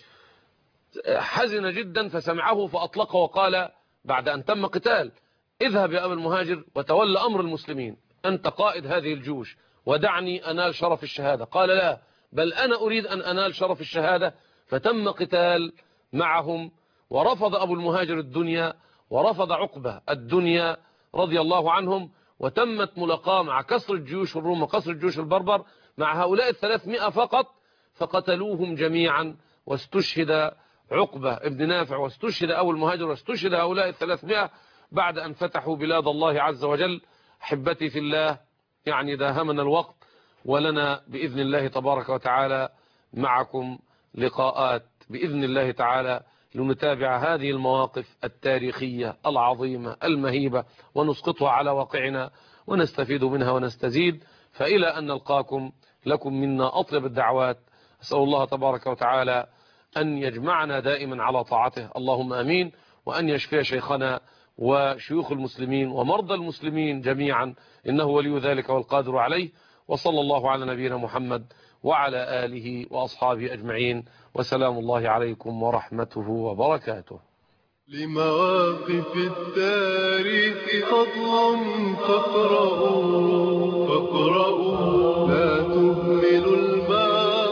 حزن جدا فسمعه فأطلقه وقال بعد أن تم قتال: اذهب يا أبا المهاجر وتولى أمر المسلمين، أنت قائد هذه الجيوش، ودعني أنال شرف الشهادة. قال: لا، بل أنا أريد أن أنال شرف الشهادة. فتم قتال معهم، ورفض أبو المهاجر الدنيا، ورفض عقبة الدنيا رضي الله عنهم، وتمت ملاقاة مع كسر الجيوش الروم وكسر الجيوش البربر مع هؤلاء 300 فقط، فقتلوهم جميعا، واستشهد عقبة ابن نافع، واستشهد أبو المهاجر، واستشهد هؤلاء 300 بعد أن فتحوا بلاد الله عز وجل. أحبتي في الله، يعني داهمنا الوقت، ولنا بإذن الله تبارك وتعالى معكم لقاءات بإذن الله تعالى لنتابع هذه المواقف التاريخية العظيمة المهيبة، ونسقطها على واقعنا ونستفيد منها ونستزيد. فإلى أن نلقاكم، لكم منا أطيب الدعوات. أسأل الله تبارك وتعالى أن يجمعنا دائما على طاعته، اللهم آمين، وأن يشفي شيخنا وشيوخ المسلمين ومرضى المسلمين جميعا، إنه ولي ذلك والقادر عليه. وصلى الله على نبينا محمد وعلى آله وأصحابه أجمعين، وسلام الله عليكم ورحمته وبركاته. لمواقف التاريخ فضل فاقرأوا لا تهملوا الماضي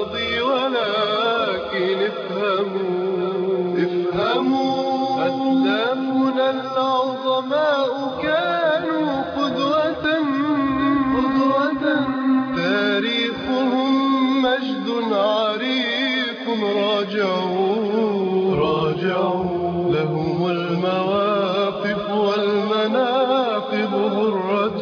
أسلافنا العظماء كانوا قدوة تاريخهم مجد عريق راجعوا لهم المواقف والمناقب غرة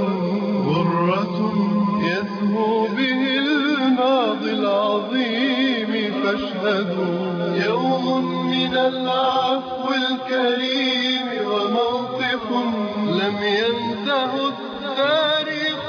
يسمو به الماضي العظيم فاشهدوا يوم من العفو الكريم وموقف لم ينته التاريخ